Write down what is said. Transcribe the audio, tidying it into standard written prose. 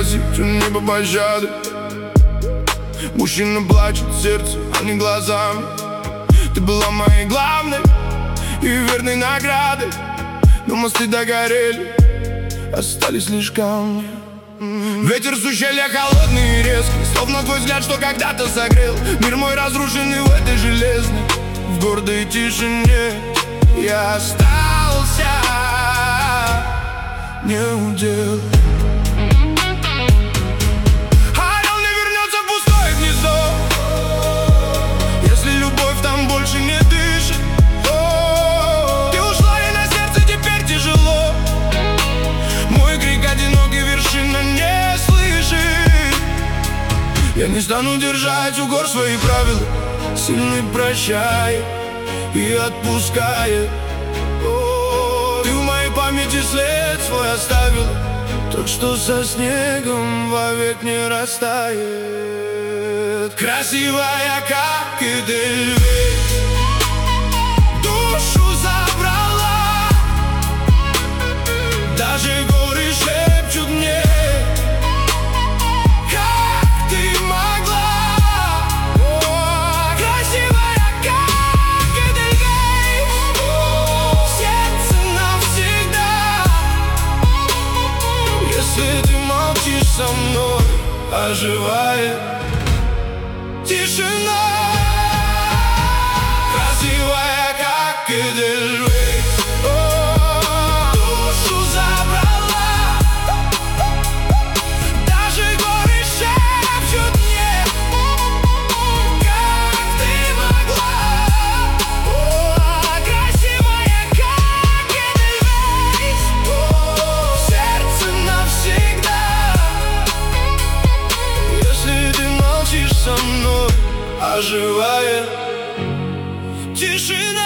просить у неба пощады. Мужчина плачет сердцем, а не глазами. Ты была моей главной и верной наградой, но мосты догорели, остались лишь камни. Ветер с ущелья холодный и резкий, словно твой взгляд, что когда-то согрел. Мир мой разрушенный в этой железной, в гордой тишине я остался не удел. Орел не вернется в пустое гнездо, если любовь там больше не дышит. Ты ушла, и на сердце теперь тяжело. Мой крик одинокий вершина не слышит. Я не стану держать у гор свои правила. Сильный прощает и отпускает. Ты в моей памяти след свой оставил, тот, что со снегом вовек не растает. Красивая, как Эдельвейс, душу забрала. Даже горы шепчут мне, как ты могла. Красивая, как Эдельвейс, сердце навсегда. Если ты молчишь со мной, оживает тишина. Красивая, как Эдельвейс, душу забрала. Даже горы шепчут мне, как ты могла. Красивая, как Эдельвейс, сердце навсегда. Если ты молчишь со мной, оживает тишина.